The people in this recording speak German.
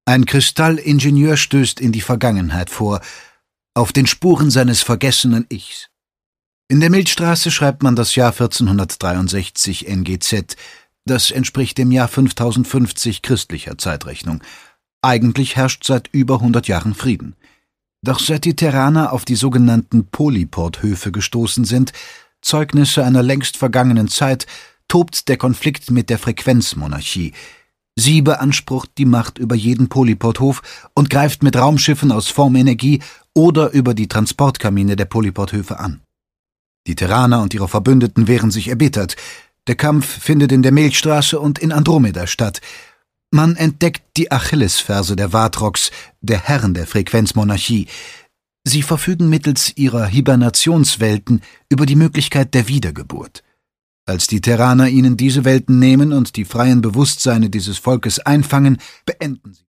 Ein Kristallingenieur stößt in die Vergangenheit vor, auf den Spuren seines vergessenen Ichs. In der Milchstraße schreibt man das Jahr 1463 NGZ, das entspricht dem Jahr 5050 christlicher Zeitrechnung. Eigentlich herrscht seit über 100 Jahren Frieden. Doch seit die Terraner auf die sogenannten Polyport-Höfe gestoßen sind, Zeugnisse einer längst vergangenen Zeit, tobt der Konflikt mit der Frequenzmonarchie. Sie beansprucht die Macht über jeden Polyport-Hof und greift mit Raumschiffen aus Formenergie oder über die Transportkamine der Polyport-Höfe an. Die Terraner und ihre Verbündeten wehren sich erbittert. Der Kampf findet in der Milchstraße und in Andromeda statt. Man entdeckt die Achillesferse der Vatrox, der Herren der Frequenzmonarchie. Sie verfügen mittels ihrer Hibernationswelten über die Möglichkeit der Wiedergeburt. Als die Terraner ihnen diese Welten nehmen und die freien Bewusstseine dieses Volkes einfangen, beenden sie